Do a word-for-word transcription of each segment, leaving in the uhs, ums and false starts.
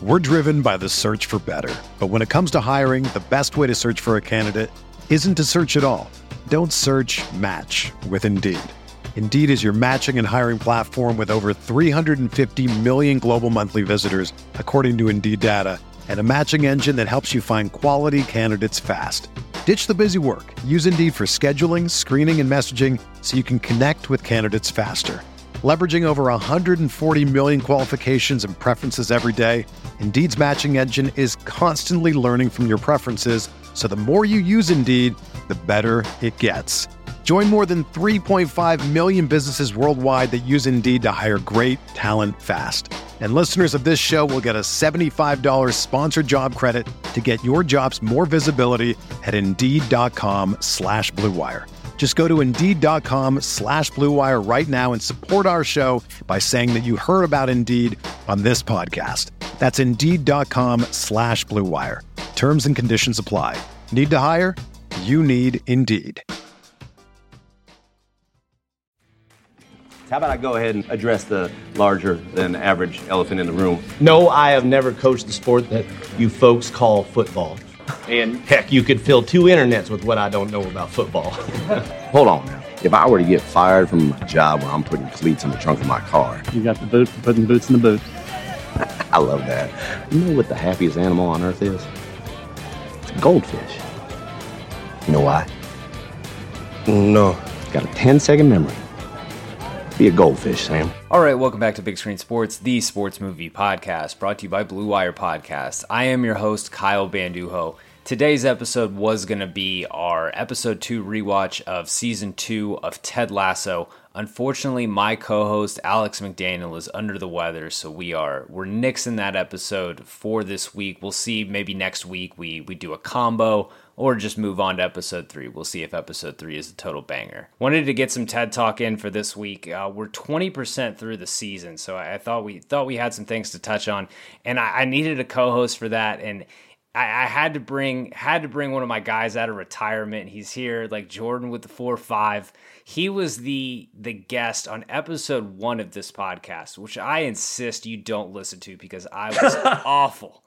We're driven by the search for better. But when it comes to hiring, the best way to search for a candidate isn't to search at all. Don't search, match with Indeed. Indeed is your matching and hiring platform with over three hundred fifty million global monthly visitors, according to Indeed data, and a matching engine that helps you find quality candidates fast. Ditch the busy work. Use Indeed for scheduling, screening, and messaging so you can connect with candidates faster. Leveraging over one hundred forty million qualifications and preferences every day, Indeed's matching engine is constantly learning from your preferences, so the more you use Indeed, the better it gets. Join more than three point five million businesses worldwide that use Indeed to hire great talent fast. And listeners of this show will get a seventy-five dollars sponsored job credit to get your jobs more visibility at Indeed.com slash Blue Wire. Just go to Indeed.com slash Blue Wire right now and support our show by saying that you heard about Indeed on this podcast. That's Indeed.com slash Blue Wire. Terms and conditions apply. Need to hire? You need Indeed. How about I go ahead and address the larger than average elephant in the room? No, I have never coached the sport that you folks call football. And heck, you could fill two internets with what I don't know about football. Hold on now. If I were to get fired from my job where I'm putting cleats in the trunk of my car. You got the boot for putting boots in the boot. I love that. You know what the happiest animal on earth is? It's a goldfish. You know why? No. It's got a ten second memory. Be a goldfish, Sam. All right, welcome back to Big Screen Sports, the sports movie podcast, brought to you by Blue Wire Podcast. I am your host, Kyle Banduho. Today's episode was going to be our episode two rewatch of season two of Ted Lasso. Unfortunately, my co-host Alex McDaniel is under the weather, so we are we're nixing that episode for this week. We'll see. Maybe next week we we do a combo or just move on to episode three. We'll see if episode three is a total banger. Wanted to get some TED Talk in for this week. Uh, we're twenty percent through the season, so I, I thought we thought we had some things to touch on, and I, I needed a co-host for that, and I, I had to bring had to bring one of my guys out of retirement. He's here, like Jordan with the four five. He was the the guest on episode one of this podcast, which I insist you don't listen to because I was awful,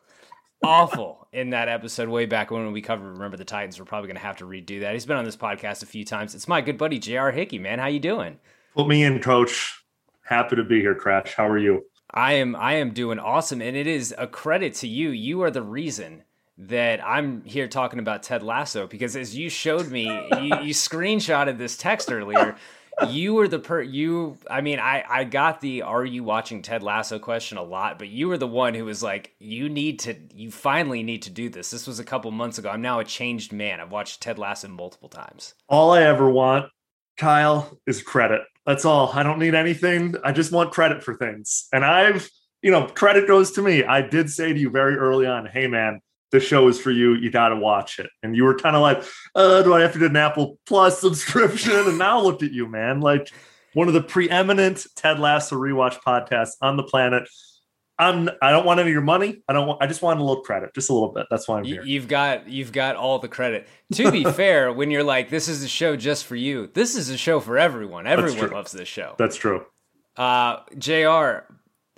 awful in that episode way back when we covered Remember the Titans. We're probably going to have to redo that. He's been on this podcast a few times. It's my good buddy, J R Hickey, man. How you doing? Put me in, Coach. Happy to be here, Crash. How are you? I am I am doing awesome, and it is a credit to you. You are the reason that I'm here talking about Ted Lasso, because as you showed me, you, you screenshotted this text earlier. You were the per you. I mean, I, I got the "Are you watching Ted Lasso?" question a lot, but you were the one who was like, "You need to. You finally need to do this." This was a couple months ago. I'm now a changed man. I've watched Ted Lasso multiple times. All I ever want, Kyle, is credit. That's all. I don't need anything. I just want credit for things, and I've, you know, credit goes to me. I did say to you very early on, "Hey, man, the show is for you. You got to watch it." And you were kind of like, uh, do I have to get an Apple Plus subscription? And now look at you, man. Like one of the preeminent Ted Lasso rewatch podcasts on the planet. I'm, I don't want any of your money. I don't want, I just want a little credit, just a little bit. That's why I'm here. You've got, you've got all the credit. To be fair, when you're like, this is a show just for you, this is a show for everyone. Everyone loves this show. That's true. Uh, J R,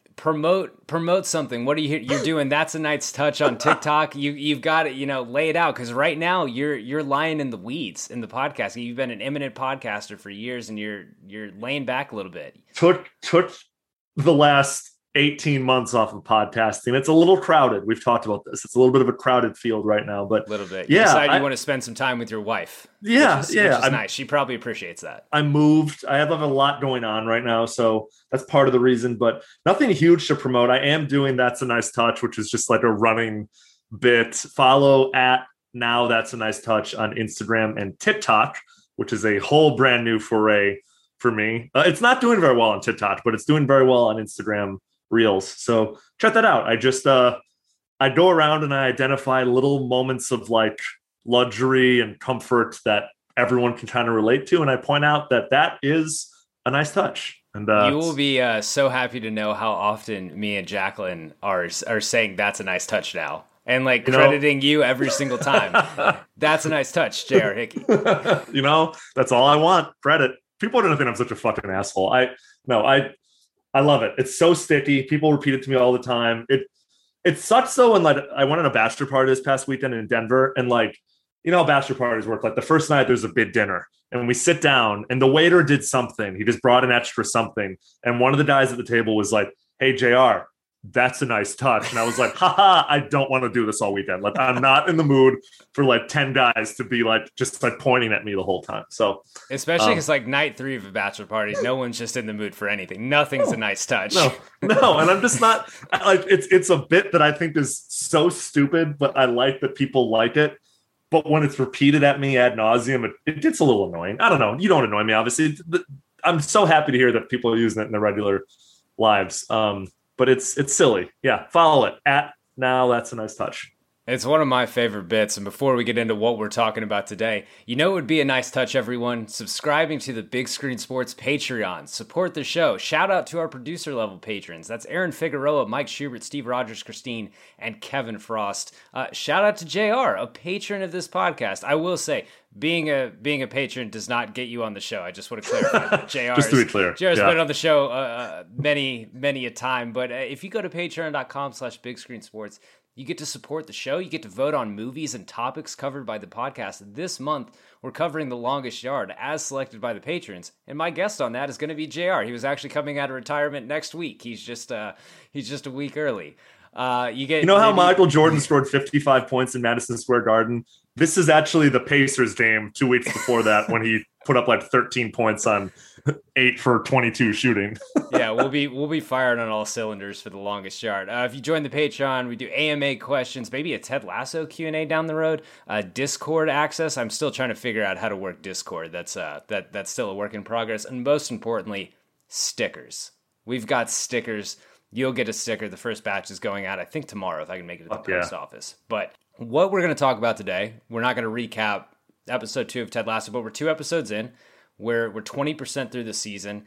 Promote promote something. What are you you're doing? That's a nice touch on TikTok. You you've got it. You know, lay it out, because right now you're you're lying in the weeds in the podcast. You've been an eminent podcaster for years, and you're you're laying back a little bit. Took took the last eighteen months off of podcasting. It's a little crowded. We've talked about this. It's a little bit of a crowded field right now, but a little bit. Yeah, you decide I, you want to spend some time with your wife. Yeah, which is, yeah, which is nice. She probably appreciates that. I moved. I have a lot going on right now, so that's part of the reason. But nothing huge to promote. I am doing That's a Nice Touch, which is just like a running bit. Follow at Now That's a Nice Touch on Instagram and TikTok, which is a whole brand new foray for me. Uh, it's not doing very well on TikTok, but it's doing very well on Instagram Reels. So check that out. I just uh I go around and I identify little moments of like luxury and comfort that everyone can kind of relate to, and I point out that that is a nice touch. And uh, you will be uh, so happy to know how often me and Jacqueline are are saying that's a nice touch now, and like you crediting know, you every single time. That's a nice touch, J R Hickey. You know, that's all I want. Credit. People don't think I'm such a fucking asshole. I no, I I love it. It's so sticky. People repeat it to me all the time. It it sucks though. When like I went on a bachelor party this past weekend in Denver, and like, you know how bachelor parties work. Like the first night there's a big dinner and we sit down and the waiter did something. He just brought an extra something. And one of the guys at the table was like, "Hey, J R, that's a nice touch." And I was like, haha, I don't want to do this all weekend. Like, I'm not in the mood for like ten guys to be like, just like pointing at me the whole time. So, especially because um, like night three of a bachelor party, no one's just in the mood for anything. Nothing's no, a nice touch. No, no. And I'm just not like, it's, it's a bit that I think is so stupid, but I like that people like it. But when it's repeated at me ad nauseum, it, it gets a little annoying. I don't know. You don't annoy me, obviously. I'm so happy to hear that people are using it in their regular lives. Um, But it's it's silly. Yeah, follow it at Now That's a Nice Touch. It's one of my favorite bits. And before we get into what we're talking about today, you know it would be a nice touch, everyone, subscribing to the Big Screen Sports Patreon. Support the show. Shout out to our producer level patrons. That's Aaron Figueroa, Mike Schubert, Steve Rogers, Christine, and Kevin Frost. Uh, shout out to J R, a patron of this podcast. I will say, being a being a patron does not get you on the show. I just want to clarify that. J R just to be clear. J R's yeah. been on the show uh, many, many a time. But uh, if you go to patreon.com slash big screen sports, you get to support the show. You get to vote on movies and topics covered by the podcast. This month, we're covering The Longest Yard as selected by the patrons. And my guest on that is going to be J R. He was actually coming out of retirement next week. He's just uh, he's just a week early. Uh, you get you know how maybe- Michael Jordan scored fifty-five points in Madison Square Garden? This is actually the Pacers game two weeks before that when he put up like thirteen points on eight for twenty-two shooting. Yeah, we'll be we'll be firing on all cylinders for The Longest Yard. Uh, if you join the Patreon, we do A M A questions, maybe a Ted Lasso Q and A down the road. Uh, Discord access. I'm still trying to figure out how to work Discord. That's uh that that's still a work in progress. And most importantly, stickers. We've got stickers. You'll get a sticker. The first batch is going out, I think, tomorrow if I can make it at the oh, post yeah. office. But what we're going to talk about today, we're not going to recap episode two of Ted Lasso, but we're two episodes in. We're, we're twenty percent through the season.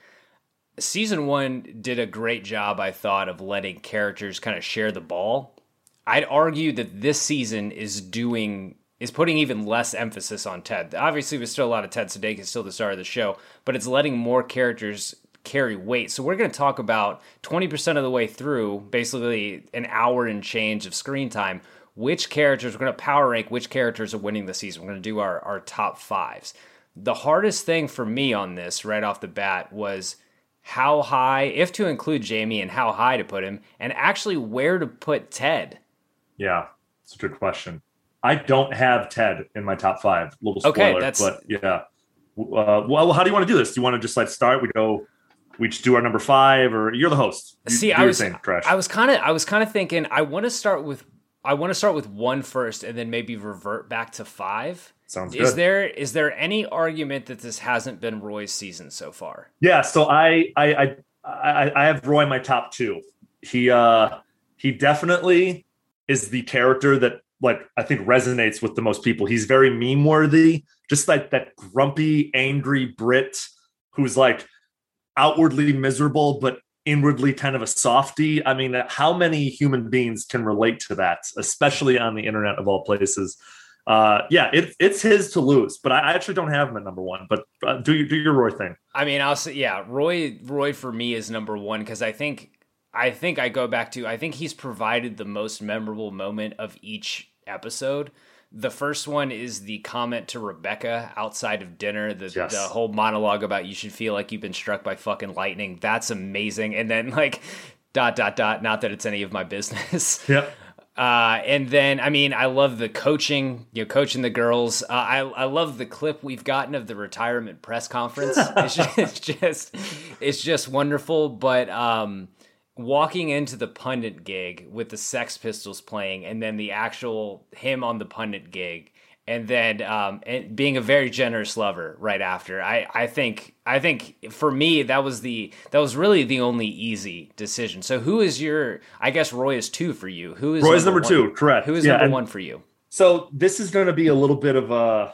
Season one did a great job, I thought, of letting characters kind of share the ball. I'd argue that this season is doing is putting even less emphasis on Ted. Obviously, there's still a lot of Ted Sudeikis, still the star of the show, but it's letting more characters carry weight. So we're going to talk about twenty percent of the way through, basically an hour and change of screen time, which characters, we're going to power rank which characters are winning the season. We're going to do our, our top fives. The hardest thing for me on this right off the bat was how high, if to include Jamie, and how high to put him, and actually where to put Ted. Yeah, it's a good question. I don't have Ted in my top five. Little spoiler, Okay, that's- but yeah. Uh, well, how do you want to do this? Do you want to just like start? We go, we just do our number five, or you're the host. You, See, do I your was, thing, Trash. I was kind of, I was kind of thinking, I want to start with, I want to start with one first, and then maybe revert back to five. Sounds is good. there is there any argument that this hasn't been Roy's season so far? Yeah, so I I I I, I have Roy in my top two. He uh he definitely is the character that like I think resonates with the most people. He's very meme worthy, just like that grumpy, angry Brit who's like outwardly miserable but inwardly kind of a softie. I mean, how many human beings can relate to that, especially on the internet of all places? Uh, yeah, it, it's his to lose, but I actually don't have him at number one. But uh, do you do your Roy thing? I mean, I'll say, yeah, Roy. Roy for me is number one because I think, I think I go back to I think he's provided the most memorable moment of each episode. The first one is the comment to Rebecca outside of dinner, the, Yes. the whole monologue about you should feel like you've been struck by fucking lightning. That's amazing. And then like dot dot dot. Not that it's any of my business. Yep. Uh, and then, I mean, I love the coaching, you know, coaching the girls. Uh, I I love the clip we've gotten of the retirement press conference. It's just, it's just, it's just wonderful. But um, walking into the pundit gig with the Sex Pistols playing, and then the actual him on the pundit gig, and then um, and being a very generous lover right after. I, I think I think for me that was the that was really the only easy decision. So who is your? I guess Roy is two for you. Who is Roy's number, one? two, correct? Who is Yeah, number and one for you? So this is going to be a little bit of a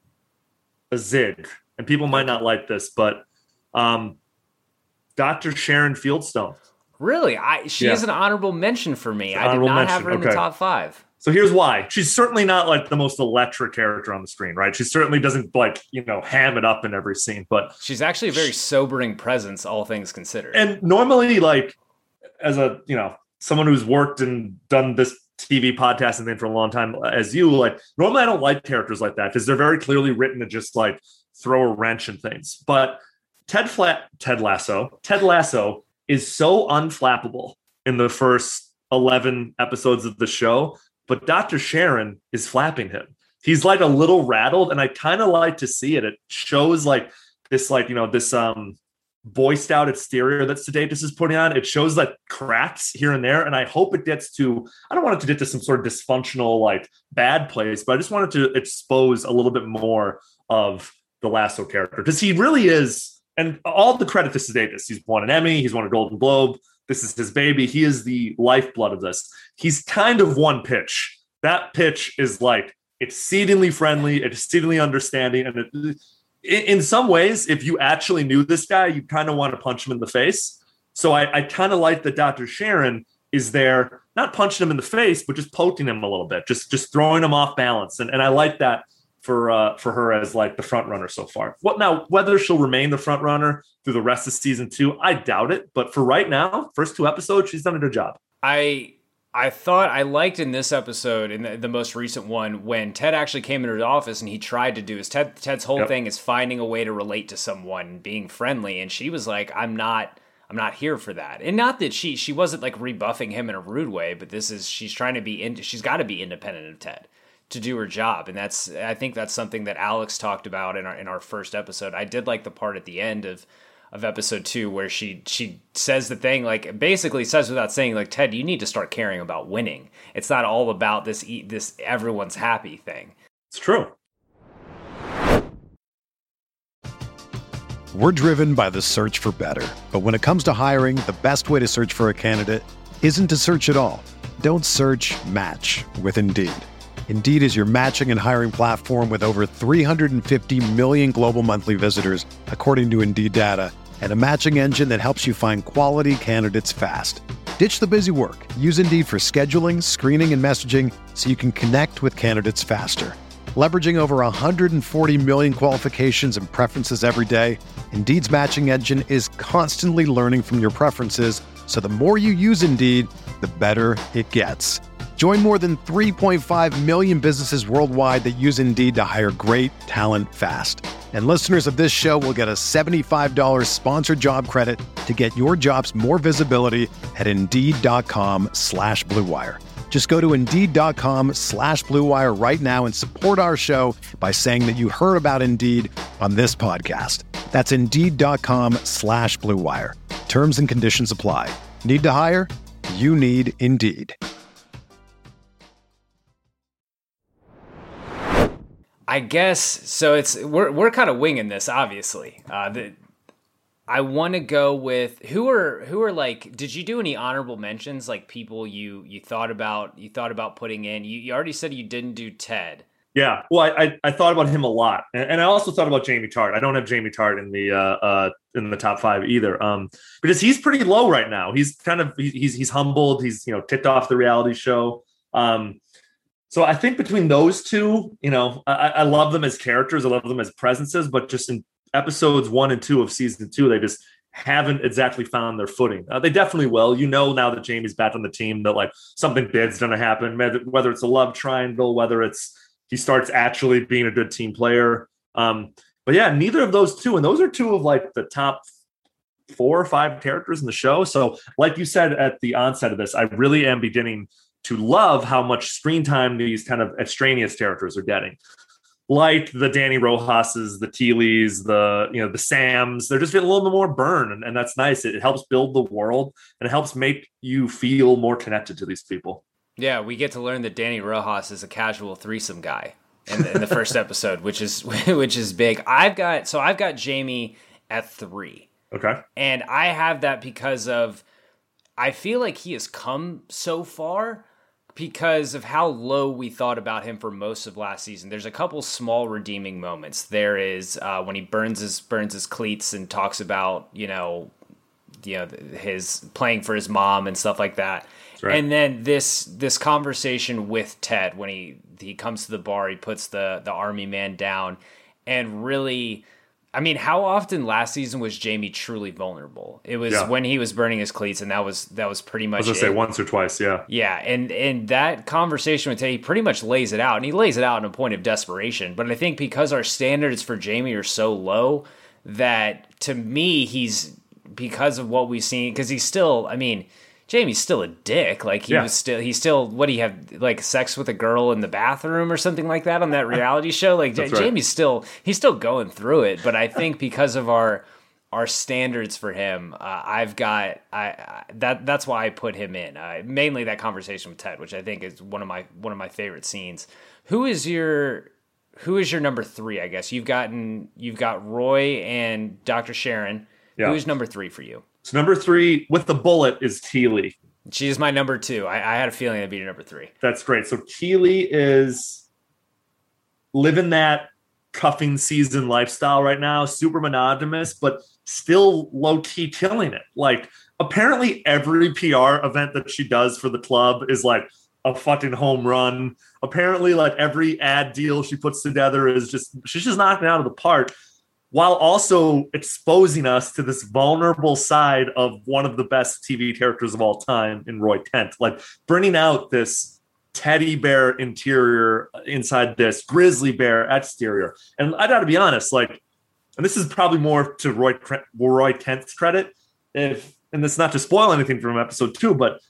a zig, and people might not like this, but um, Doctor Sharon Fieldstone. Really, I she Yeah. is an honorable mention for me. I did Honorable not have mention, her in the okay. top five. So here's why. She's certainly not like the most electric character on the screen, right? She certainly doesn't like, you know, ham it up in every scene, but She's actually a very sobering presence, all things considered. and normally like as a, you know, someone who's worked and done this T V podcast and thing for a long time as you, like normally I don't like characters like that because they're very clearly written to just like throw a wrench in things. But Ted Flat, Ted Lasso, Ted Lasso is so unflappable in the first eleven episodes of the show, but Doctor Sharon is flapping him. He's like a little rattled, and I kind of like to see it. It shows like this, like, you know, this um Boy Scout exterior that Sudeikis is putting on. It shows like cracks here and there, and I hope it gets to, I don't want it to get to some sort of dysfunctional, like bad place, but I just wanted to expose a little bit more of the Lasso character, because he really is, and all the credit to Sudeikis. He's won an Emmy, he's won a Golden Globe. This is his baby. He is the lifeblood of this. He's kind of one pitch. That pitch is like exceedingly friendly, exceedingly understanding, and it, in some ways, if you actually knew this guy, you kind of want to punch him in the face. So I, I kind of like that Doctor Sharon is there, not punching him in the face, but just poking him a little bit, just just throwing him off balance. And, and I like that for uh, for her as like the front runner so far. What now? Whether she'll remain the front runner through the rest of season two, I doubt it. But for right now, first two episodes, she's done a good job. I. I thought I liked in this episode, in the, the most recent one, when Ted actually came into the office and he tried to do his Ted, Ted's whole Yep. thing is finding a way to relate to someone, being friendly, and she was like, "I'm not, I'm not here for that." And not that she she wasn't like rebuffing him in a rude way, but this is she's trying to be in, she's got to be independent of Ted to do her job, and that's I think that's something that Alex talked about in our in our first episode. I did like the part at the end of. of episode two where she she says the thing, like basically says without saying, like, Ted, you need to start caring about winning. It's not all about this this everyone's happy thing. It's true. We're driven by the search for better. But when it comes to hiring, the best way to search for a candidate isn't to search at all. Don't search, match with Indeed. Indeed is your matching and hiring platform with over three hundred fifty million global monthly visitors, according to Indeed data, and a matching engine that helps you find quality candidates fast. Ditch the busy work. Use Indeed for scheduling, screening, and messaging so you can connect with candidates faster. Leveraging over one hundred forty million qualifications and preferences every day, Indeed's matching engine is constantly learning from your preferences, so the more you use Indeed, the better it gets. Join more than three point five million businesses worldwide that use Indeed to hire great talent fast. And listeners of this show will get a seventy-five dollars sponsored job credit to get your jobs more visibility at Indeed.com slash Blue Wire. Just go to Indeed.com slash Blue Wire right now and support our show by saying that you heard about Indeed on this podcast. That's Indeed.com slash Blue Wire. Terms and conditions apply. Need to hire? You need Indeed. I guess so. It's we're we're kind of winging this, obviously. Uh, the, I want to go with who are who are like. Did you do any honorable mentions, like people you you thought about you thought about putting in? You, you already said you didn't do Ted. Yeah, well, I, I I thought about him a lot, and, and I also thought about Jamie Tart. I don't have Jamie Tart in the uh, uh in the top five either, um, because he's pretty low right now. He's kind of he's he's humbled. He's you know ticked off the reality show. Um, so I think between those two, you know, I, I love them as characters. I love them as presences, but just in episodes one and two of season two, they just haven't exactly found their footing. Uh, they definitely will. You know, now that Jamie's back on the team, that like something big's going to happen. Whether it's a love triangle, whether it's he starts actually being a good team player. Um, but yeah, neither of those two. And those are two of like the top four or five characters in the show. So like you said at the onset of this, I really am beginning to love how much screen time these kind of extraneous characters are getting. Like the Danny Rojas's, the Teeleys, the, you know, the Sams, they're just getting a little bit more burn. And, and that's nice. It, it helps build the world and it helps make you feel more connected to these people. Yeah, we get to learn that Danny Rojas is a casual threesome guy in the, in the first episode, which is which is big. I've got so I've got Jamie at three. Okay, and I have that because of I feel like he has come so far because of how low we thought about him for most of last season. There's a couple small redeeming moments. There is uh, when he burns his burns his cleats and talks about you know you know his playing for his mom and stuff like that. Right. And then this this conversation with Ted when he he comes to the bar, he puts the the army man down, and really I mean, how often last season was Jamie truly vulnerable? It was Yeah. when he was burning his cleats, and that was that was pretty much I was gonna it. say once or twice, yeah. Yeah, and and that conversation with Ted, he pretty much lays it out, and he lays it out in a point of desperation. But I think because our standards for Jamie are so low, that to me he's, because of what we've seen, because he's still, I mean, Jamie's still a dick. Like he Yeah. was still, he's still, what do you have, like sex with a girl in the bathroom or something like that on that reality show? Like That's right. Jamie's still, he's still going through it. But I think because of our our standards for him, uh, I've got I, I that that's why I put him in. Uh, mainly that conversation with Ted, which I think is one of my one of my favorite scenes. Who is your who is your number three? I guess you've gotten you've got Roy and Doctor Sharon. Yeah. Who's number three for you? So number three with the bullet is Keely. She is my number two. I, I had a feeling that'd be your number three. That's great. So Keely is living that cuffing season lifestyle right now, super monogamous, but still low key killing it. Like apparently every P R event that she does for the club is like a fucking home run. Apparently like every ad deal she puts together is just, she's just knocking it out of the park, while also exposing us to this vulnerable side of one of the best T V characters of all time in Roy Kent, like bringing out this teddy bear interior inside this grizzly bear exterior. And I gotta be honest, like, and this is probably more to Roy Roy Kent's credit, if, and it's not to spoil anything from episode two, but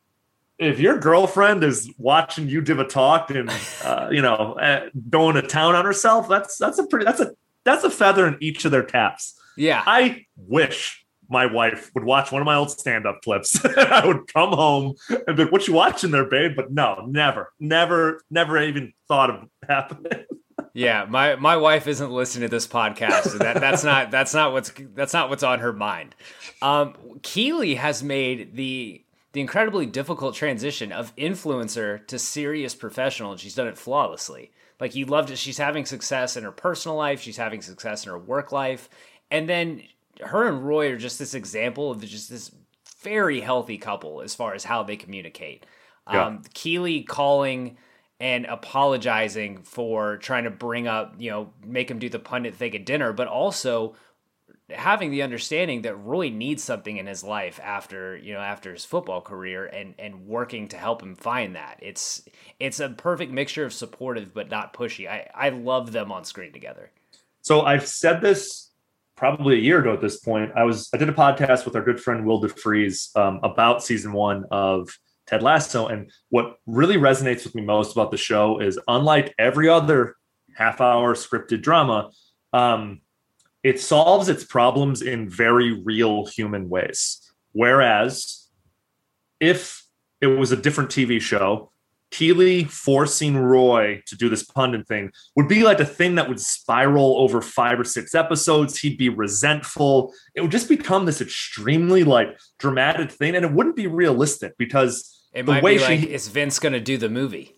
if your girlfriend is watching you give a talk and uh, you know uh, going to town on herself, that's that's a pretty that's a that's a feather in each of their caps. Yeah. I wish my wife would watch one of my old stand-up clips. I would come home and be like, what you watching there, babe? But no, never, never, never even thought of happening. Yeah, my, my wife isn't listening to this podcast. So that that's not that's not what's that's not what's on her mind. Um, Keely has made the the incredibly difficult transition of influencer to serious professional, and she's done it flawlessly. Like, you loved it. She's having success in her personal life. She's having success in her work life. And then her and Roy are just this example of just this very healthy couple as far as how they communicate. Yeah. Um, Keely calling and apologizing for trying to bring up, you know, make him do the pundit thing at dinner, but also having the understanding that Roy needs something in his life after, you know, after his football career, and, and working to help him find that. It's, it's a perfect mixture of supportive, but not pushy. I, I love them on screen together. So I've said this probably a year ago at this point. I was, I did a podcast with our good friend Will DeFries um, about season one of Ted Lasso. And what really resonates with me most about the show is, unlike every other half hour scripted drama, um, it solves its problems in very real human ways. Whereas if it was a different T V show, Keely forcing Roy to do this pundit thing would be like a thing that would spiral over five or six episodes. He'd be resentful. It would just become this extremely like dramatic thing, and it wouldn't be realistic because It the might way be like, she, is Vince going to do the movie?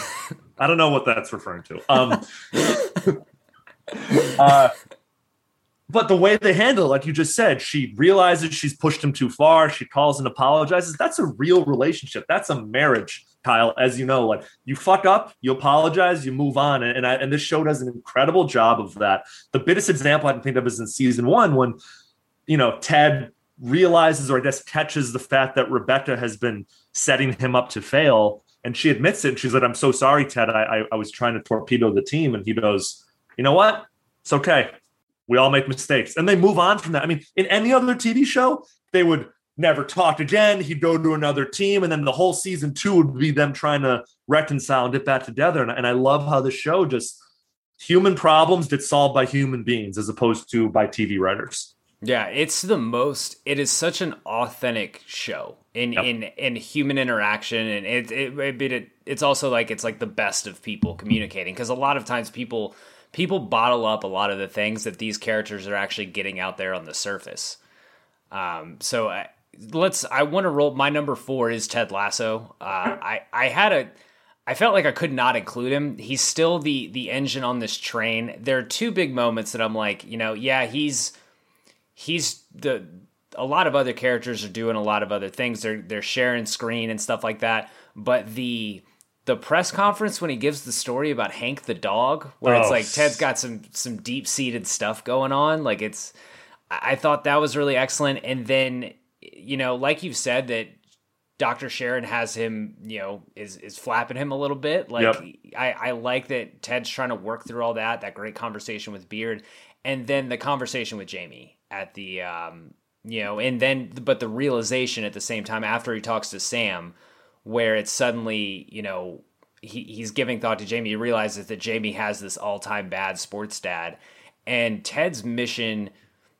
I don't know what that's referring to. Um, uh, But the way they handle it, like you just said, she realizes she's pushed him too far. She calls and apologizes. That's a real relationship. That's a marriage, Kyle. As you know, like, you fuck up, you apologize, you move on. And, and, I, and this show does an incredible job of that. The biggest example I can think of is in season one, when, you know, Ted realizes, or I guess catches the fact that Rebecca has been setting him up to fail. And she admits it. And she's like, I'm so sorry, Ted. I, I, I was trying to torpedo the team. And he goes, you know what? It's okay. We all make mistakes. And they move on from that. I mean, in any other T V show, they would never talk again. He'd go to another team. And then the whole season two would be them trying to reconcile and get back together. And, and I love how the show just, human problems get solved by human beings as opposed to by T V writers. Yeah, it's the most, it is such an authentic show in, Yep. in, in human interaction. And it, it, it, it, it's also like, it's like the best of people communicating. Because a lot of times people, people bottle up a lot of the things that these characters are actually getting out there on the surface. Um, so I, let's, I want to roll, my number four is Ted Lasso. Uh, I, I had a, I felt like I could not include him. He's still the, the engine on this train. There are two big moments that I'm like, you know, yeah, he's, he's the, a lot of other characters are doing a lot of other things. They're, they're sharing screen and stuff like that. But the, the press conference when he gives the story about Hank the dog, where oh. it's like Ted's got some some deep seated stuff going on. Like it's, I thought that was really excellent. And then, you know, like you've said, that Doctor Sharon has him, you know, is is flapping him a little bit. Like yep. I, I like that Ted's trying to work through all that. That great conversation with Beard, and then the conversation with Jamie at the, um, you know, and then but the realization at the same time after he talks to Sam, where it's suddenly, you know, he he's giving thought to Jamie. He realizes that Jamie has this all time bad sports dad, and Ted's mission.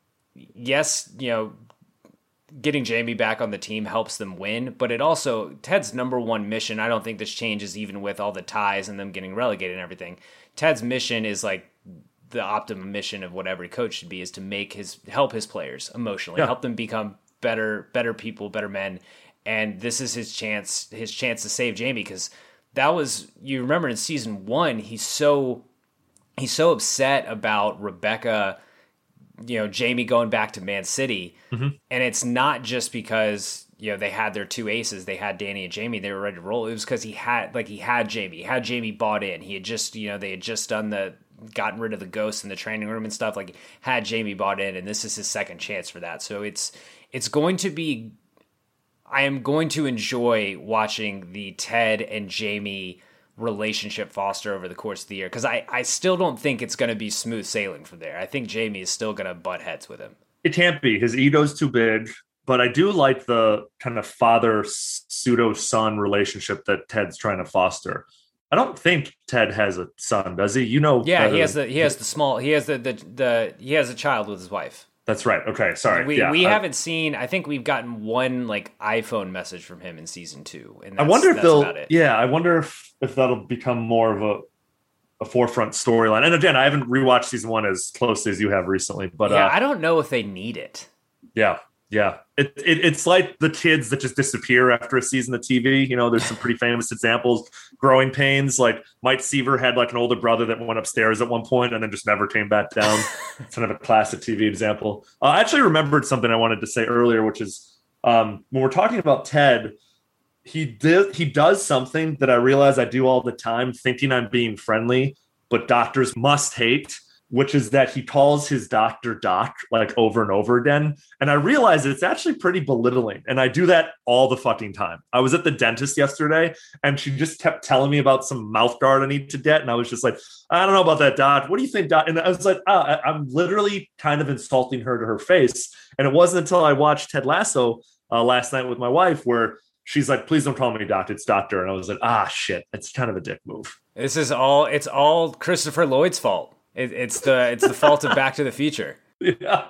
Yes, you know, getting Jamie back on the team helps them win, but it also, Ted's number one mission, I don't think this changes even with all the ties and them getting relegated and everything. Ted's mission is like the optimum mission of what every coach should be, is to make his, help his players emotionally, yeah. help them become better, better people, better men. And this is his chance, his chance to save Jamie. Cause that was, you remember in season one, he's so, he's so upset about Rebecca, you know, Jamie going back to Man City. Mm-hmm. And it's not just because, you know, they had their two aces, they had Danny and Jamie, they were ready to roll. It was because he had, like, he had Jamie, he had Jamie bought in. He had just, you know, they had just done the, gotten rid of the ghosts in the training room and stuff, like, had Jamie bought in, and this is his second chance for that. So it's, it's going to be, I am going to enjoy watching the Ted and Jamie relationship foster over the course of the year, because I, I still don't think it's going to be smooth sailing from there. I think Jamie is still going to butt heads with him. It can't be. His ego's too big, but I do like the kind of father pseudo son relationship that Ted's trying to foster. I don't think Ted has a son, does he? You know, yeah, he has the he has the small he has the the, the he has a child with his wife. That's right. Okay, sorry. We yeah, we uh, haven't seen. I think we've gotten one like iPhone message from him in season two, and that's, I wonder if that's they'll. About it. Yeah, I wonder if, if that'll become more of a a forefront storyline. And again, I haven't rewatched season one as closely as you have recently, but yeah, uh, I don't know if they need it. Yeah, yeah. It, it it's like the kids that just disappear after a season of T V. You know, there's some pretty famous examples. Growing Pains, like Mike Seaver had like an older brother that went upstairs at one point and then just never came back down. It's kind of a classic T V example. Uh, I actually remembered something I wanted to say earlier, which is um, when we're talking about Ted, he did he does something that I realize I do all the time, thinking I'm being friendly, but doctors must hate, which is that he calls his doctor doc like over and over again. And I realize it's actually pretty belittling. And I do that all the fucking time. I was at the dentist yesterday and she just kept telling me about some mouth guard I need to get. And I was just like, I don't know about that, doc. What do you think, doc? And I was like, oh, I'm literally kind of insulting her to her face. And it wasn't until I watched Ted Lasso uh, last night with my wife where she's like, please don't call me doc, it's doctor. And I was like, ah, shit, it's kind of a dick move. This is all, it's all Christopher Lloyd's fault. It, it's the it's the fault of Back to the Future. Yeah,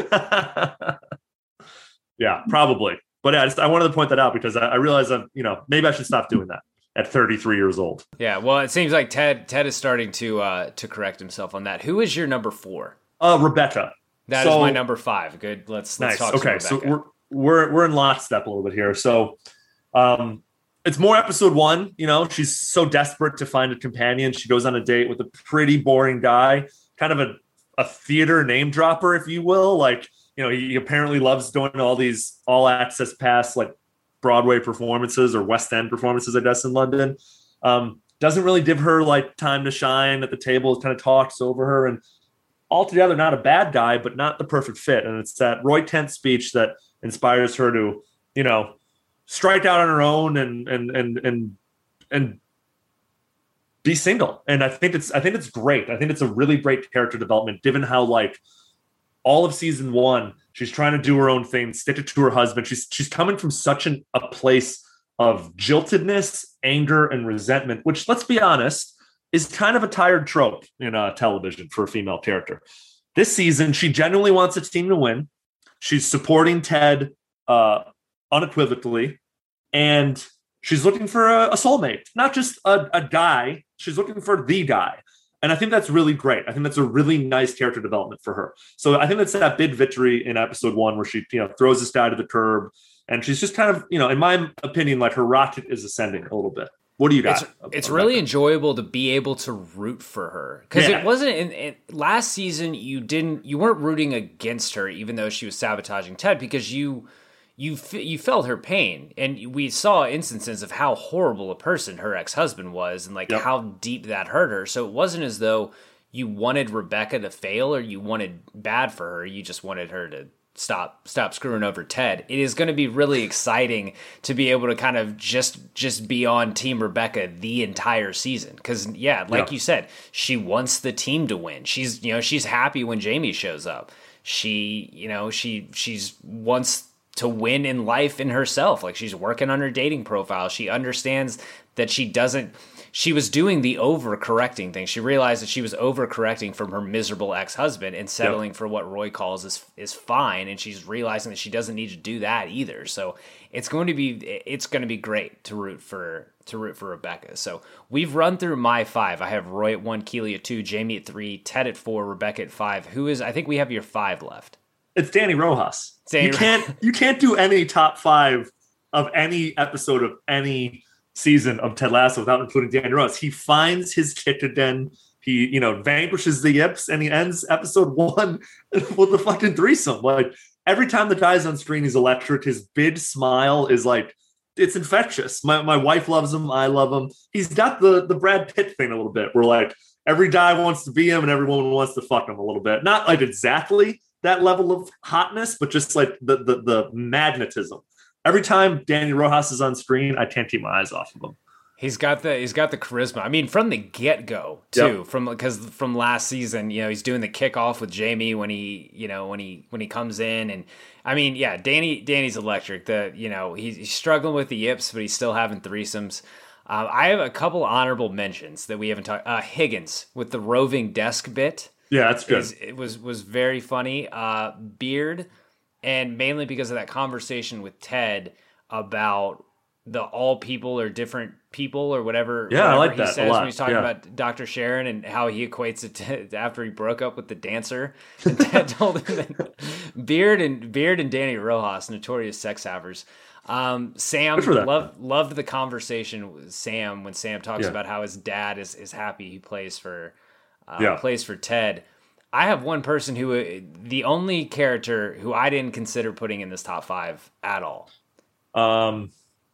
yeah, probably. But yeah, I, just, I wanted to point that out because I, I realize I'm, you know, maybe I should stop doing that at thirty-three years old. Yeah, well, it seems like Ted Ted is starting to uh, to correct himself on that. Who is your number four? Uh, Rebecca. That so, is my number five. Good. Let's let's nice. talk. Okay, Rebecca. So we're we're we're in lockstep a little bit here. So, um. It's more episode one, you know, she's so desperate to find a companion. She goes on a date with a pretty boring guy, kind of a, a theater name dropper, if you will. Like, you know, he apparently loves doing all these all access pass, like Broadway performances or West End performances, I guess, in London. Um, doesn't really give her like time to shine at the table, kind of talks over her, and altogether not a bad guy, but not the perfect fit. And it's that Roy Kent speech that inspires her to, you know, strike out on her own and and and and and be single. And I think it's I think it's great. I think it's a really great character development, given how like all of season one, she's trying to do her own thing, stick it to her husband. She's she's coming from such an, a place of jiltedness, anger, and resentment, which, let's be honest, is kind of a tired trope in uh, television for a female character. This season, she genuinely wants a team to win. She's supporting Ted uh, unequivocally, and she's looking for a, a soulmate, not just a, a guy. She's looking for the guy. And I think that's really great. I think that's a really nice character development for her. So I think that's that big victory in episode one where she, you know, throws this guy to the curb, and she's just kind of, you know, in my opinion, like her rocket is ascending a little bit. What do you got? It's, it's really that? enjoyable to be able to root for her, because yeah. it wasn't in, in last season. You didn't, you weren't rooting against her, even though she was sabotaging Ted, because you, you f- you felt her pain, and we saw instances of how horrible a person her ex-husband was, and like yep. how deep that hurt her. So it wasn't as though you wanted Rebecca to fail or you wanted bad for her. You just wanted her to stop stop screwing over Ted. It is going to be really exciting to be able to kind of just just be on Team Rebecca the entire season, because yeah, like yeah. you said, she wants the team to win. She's you know she's happy when Jamie shows up. She you know she she's wants to win in life and herself. Like, she's working on her dating profile. She understands that she doesn't. She was doing the overcorrecting thing. She realized that she was overcorrecting from her miserable ex-husband and settling yep. for what Roy calls is is fine, and she's realizing that she doesn't need to do that either. So it's going to be it's going to be great to root for to root for Rebecca. So we've run through my five. I have Roy at one, Keely at two, Jamie at three, Ted at four, Rebecca at five. Who is? I think we have your five left. It's Danny Rojas. Danny you can't you can't do any top five of any episode of any season of Ted Lasso without including Danny Rojas. He finds his Chittenden, he, you know, vanquishes the Yips, and he ends episode one with a fucking threesome. Like, every time the guy's on screen, he's electric. His big smile is like, it's infectious. My my wife loves him. I love him. He's got the the Brad Pitt thing a little bit, where like every guy wants to be him and every woman wants to fuck him a little bit. Not like exactly that level of hotness, but just like the the, the magnetism. Every time Danny Rojas is on screen, I can't keep my eyes off of him. He's got the he's got the charisma. I mean, from the get go too. Yep. From because from last season, you know, he's doing the kickoff with Jamie when he you know when he when he comes in, and I mean, yeah, Danny Danny's electric. The you know he's, he's struggling with the yips, but he's still having threesomes. Uh, I have a couple honorable mentions that we haven't talked. Uh, Higgins with the roving desk bit. Yeah, that's good. Is, it was was very funny. Uh, Beard. And mainly because of that conversation with Ted about the all people are different people or whatever. Yeah, whatever I like he that says a lot. When he's talking yeah. about Doctor Sharon and how he equates it to after he broke up with the dancer. And Ted told him that Beard and Beard and Danny Rojas, notorious sex havers. Um, Sam loved loved the conversation with Sam when Sam talks yeah. about how his dad is is happy he plays for uh, yeah. plays for Ted. I have one person who, the only character who I didn't consider putting in this top five at all. Um,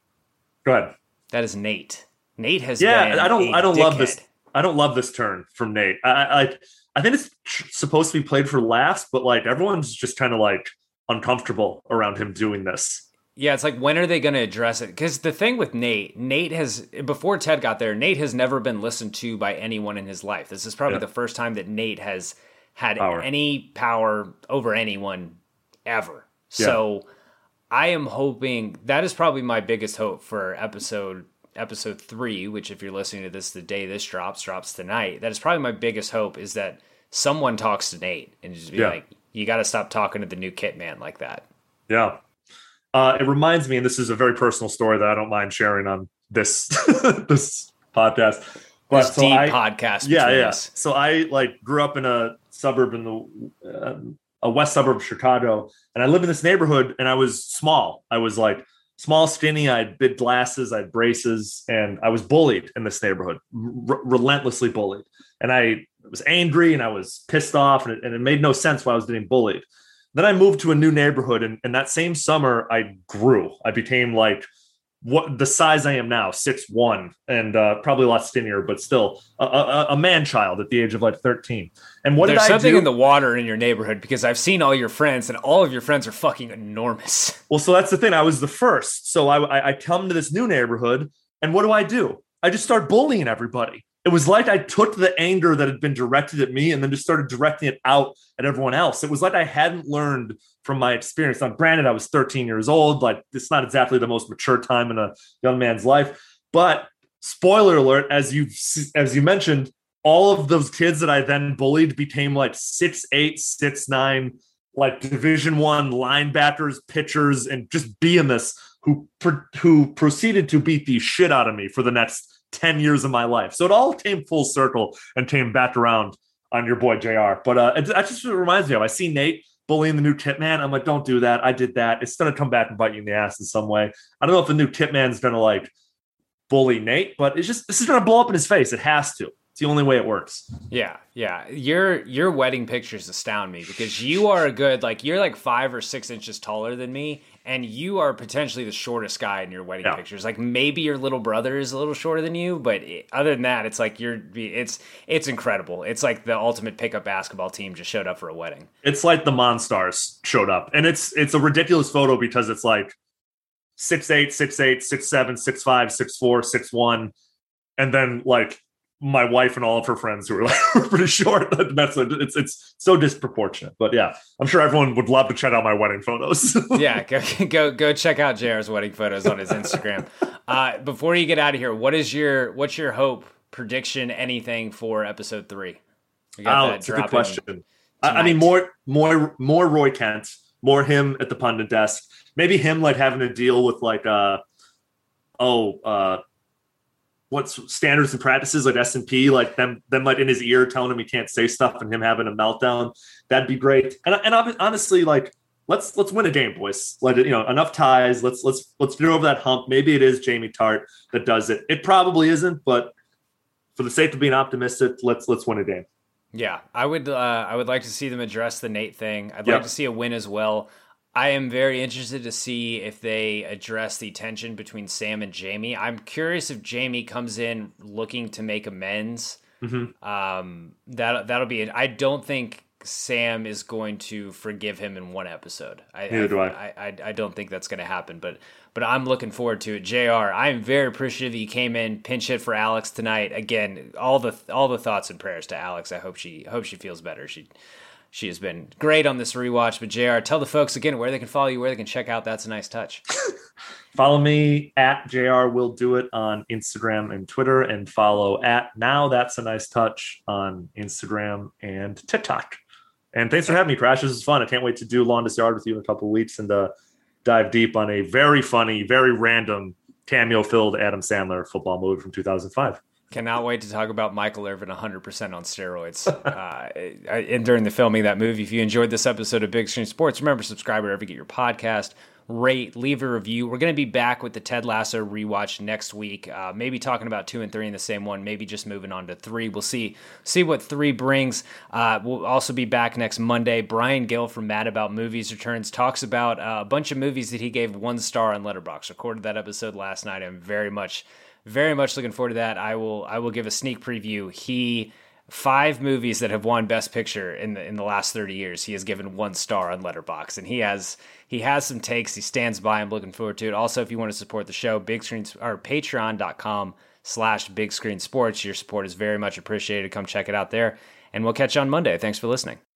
go ahead. That is Nate. Nate has yeah. been I don't. a I don't dickhead. love this. I don't love this turn from Nate. I, I, I think it's supposed to be played for laughs, but like everyone's just kind of like uncomfortable around him doing this. Yeah, it's like, when are they going to address it? Because the thing with Nate, Nate has, before Ted got there, Nate has never been listened to by anyone in his life. This is probably yeah. the first time that Nate has had power. any power over anyone ever. Yeah. So I am hoping, that is probably my biggest hope for episode episode three, which if you're listening to this the day this drops, drops tonight. That is probably my biggest hope, is that someone talks to Nate and just be yeah. like, you got to stop talking to the new Kit Man like that. Yeah. Uh, it reminds me, and this is a very personal story that I don't mind sharing on this this podcast. But this so deep I, podcast. Yeah, yeah. Us. So I like grew up in a suburb in the uh, a west suburb of Chicago, and I lived in this neighborhood, and I was small. I was like small, skinny. I had big glasses, I had braces, and I was bullied in this neighborhood, r- relentlessly bullied. And I was angry, and I was pissed off, and it, and it made no sense why I was getting bullied. Then I moved to a new neighborhood, and, and that same summer I grew. I became like what the size I am now, six one, and uh, probably a lot skinnier, but still a, a, a man child at the age of like thirteen. And what There's did I something do? in the water in your neighborhood, because I've seen all your friends, and all of your friends are fucking enormous. Well, so that's the thing. I was the first. So I, I, I come to this new neighborhood, and what do I do? I just start bullying everybody. It was like I took the anger that had been directed at me and then just started directing it out at everyone else. It was like I hadn't learned from my experience. Now, granted, I was thirteen years old. Like, it's not exactly the most mature time in a young man's life. But spoiler alert, as you as you mentioned, all of those kids that I then bullied became like six eight, six nine, like Division One linebackers, pitchers, and just being this who who proceeded to beat the shit out of me for the next ten years of my life. So it all came full circle and came back around on your boy J R. But uh, it, that just reminds me of, I see Nate bullying the new Kit Man. I'm like, don't do that. I did that. It's going to come back and bite you in the ass in some way. I don't know if the new Kit Man's going to like bully Nate, but it's just, this is going to blow up in his face. It has to. It's the only way it works. Yeah, yeah. Your your wedding pictures astound me, because you are a good, like, you're like five or six inches taller than me, and you are potentially the shortest guy in your wedding yeah. pictures. Like maybe your little brother is a little shorter than you, but it, other than that, it's like you're it's it's incredible. It's like the ultimate pickup basketball team just showed up for a wedding. It's like the Monstars showed up, and it's it's a ridiculous photo because it's like six eight, six eight, six seven, six five, six four, six one, and then like my wife and all of her friends who are like were pretty short. That's a, it's it's so disproportionate. But yeah, I'm sure everyone would love to check out my wedding photos. yeah, go go go check out J R's wedding photos on his Instagram. Uh, before you get out of here, what is your what's your hope, prediction, anything for episode three? We got oh, that it's a good dropping question. I, I mean, more more more Roy Kent, more him at the pundit desk. Maybe him like having to deal with like uh oh uh. what's standards and practices like S and P, like them, them like in his ear telling him he can't say stuff and him having a meltdown. That'd be great. And and honestly, like let's let's win a game, boys. Let it, you know, enough ties. Let's let's let's get over that hump. Maybe it is Jamie Tart that does it. It probably isn't, but for the sake of being optimistic, let's let's win a game. Yeah, I would uh, I would like to see them address the Nate thing. I'd yep. like to see a win as well. I am very interested to see if they address the tension between Sam and Jamie. I'm curious if Jamie comes in looking to make amends. Mm-hmm. Um, that that'll be it. I don't think Sam is going to forgive him in one episode. I, Neither I, do I. I, I. I don't think that's going to happen. But but I'm looking forward to it. J R, I am very appreciative that you came in, pinch hit for Alex tonight. Again, all the all the thoughts and prayers to Alex. I hope she hope she feels better. She. She has been great on this rewatch, but J R, tell the folks again where they can follow you, where they can check out That's a Nice Touch. Follow me at J R Will Do It on Instagram and Twitter, and follow at Now That's a Nice Touch on Instagram and TikTok. And thanks for having me, Crash. This is fun. I can't wait to do Longest Yard with you in a couple of weeks and uh, dive deep on a very funny, very random cameo-filled Adam Sandler football movie from two thousand five. Cannot wait to talk about Michael Irvin one hundred percent on steroids. uh, and during the filming of that movie, if you enjoyed this episode of Big Screen Sports, remember, subscribe wherever you get your podcast, rate, leave a review. We're going to be back with the Ted Lasso rewatch next week, uh, maybe talking about two and three in the same one, maybe just moving on to three. We'll see see what three brings. Uh, we'll also be back next Monday. Brian Gill from Mad About Movies returns, talks about uh, a bunch of movies that he gave one star on Letterboxd. Recorded that episode last night. I'm very much... Very much looking forward to that. I will I will give a sneak preview. He five movies that have won Best Picture in the in the last thirty years. He has given one star on Letterboxd, and he has he has some takes. He stands by. I'm looking forward to it. Also, if you want to support the show, big screen or patreon dot com slash big screen sports. Your support is very much appreciated. Come check it out there, and we'll catch you on Monday. Thanks for listening.